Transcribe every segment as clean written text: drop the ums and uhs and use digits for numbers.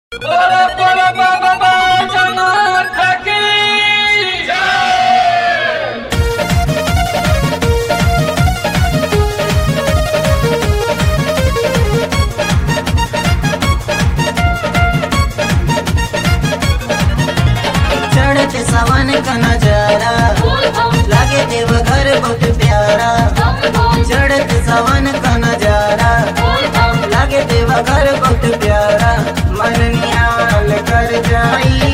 बोला बोला बाबा बैजनाथ की जय। चढ़ते सावन का नजारा लागे देव घर बहुत प्यारा। चढ़ते सावन का नजारा लागे देव घर बहुत प्यारा। मन निहाल कर जाई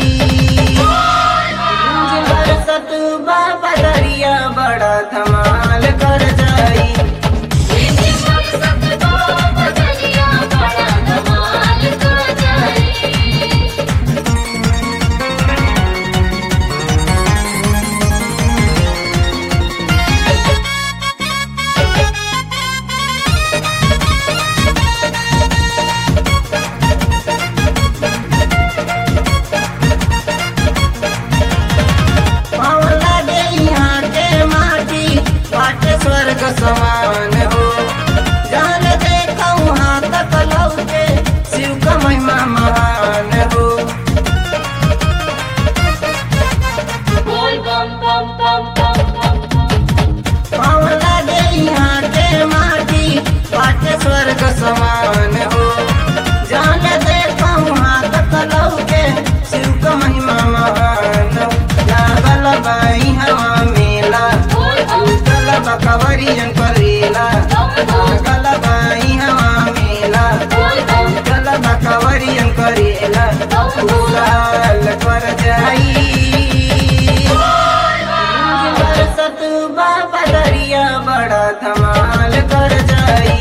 बरसत बाबा दरिया बड़ा धमाल कर जाई। स्वर्ग समान हो जान देखा वहाँ तक लौटे शिव का महिमा महान हो। पाँव लागे यहाँ के माटी पाटे स्वर्ग समान हो जान देखा वहाँ तक लौटे शिव का महिमा महान हो। लागल बाई हवा मेला कवरियन करेला गलबाई हवा मेला गलबा कवरियन करेला लाल कर जाई बरसत बाबा दरिया बड़ा धमाल कर जाई।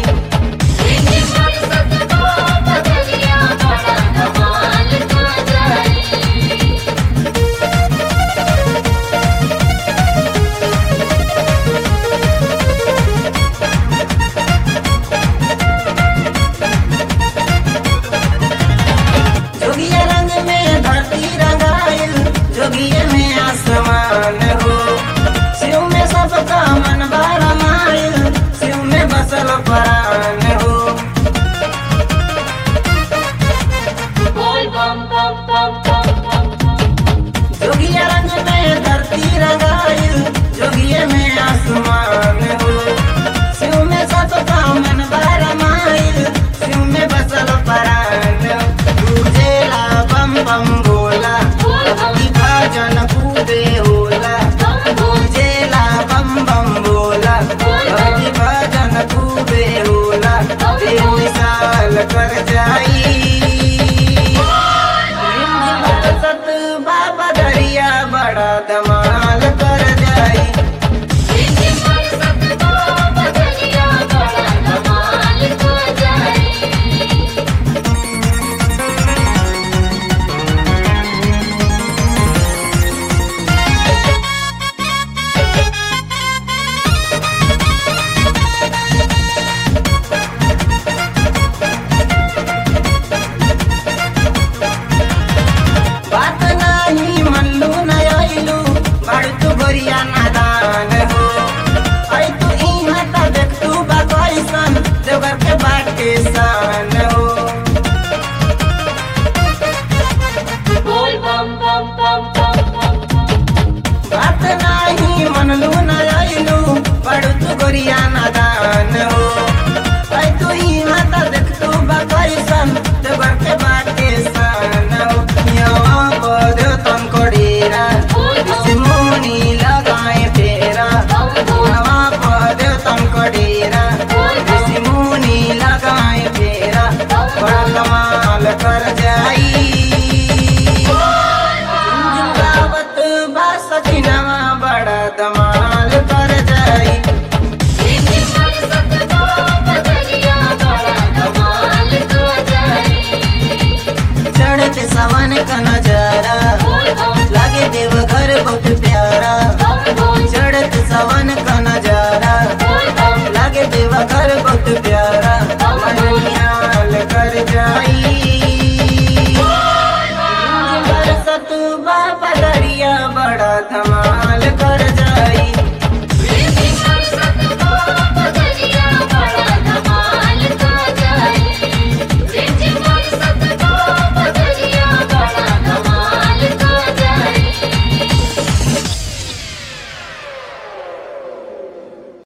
जोगिए में आसमान हो शिव में सबका मन बड़ा माइल शिव में बसल प्राण हो। जोगिया रंग में धरती रंगाइल जोगिए में आसमान हो शिव में सबका मन बड़ा माइल शिव में बसल प्राण हो। तुझेला बम बम बोला भजन कूदे होला तुझेला बम बम बोला भजन कूदे होला विशाल कर जाई बरसत बाबा दरिया बड़ा धमाल कर जाई। बात नाही मनलू नयलू बड़ तू गोरिया नादान हो आई तू इहाँ त देख तू बा कैसन देवघर के बाटे शान हो। बात नाही मनलू नयलू बड़ तू गोरिया नादान हो आई तू इहाँ त देख तू बा कैसन देवघर के बाटे शान हो। यहाँ पर तन कोडेरा मुनी लगाए फेरा यहाँ पर तन कोडेरा मुनी लगाए फेरा बड़ा कमाल कर जाई गावत बास किनवा बड़ा धमाल कर जाई। चढ़ते सावन का नजारा लागे देव घर बहुत प्यारा। चढ़ते सावन का नजारा लागे देव घर बहुत प्यारा। मन निहाल कर जाई बरसत बाबा दरिया बड़ा धमाल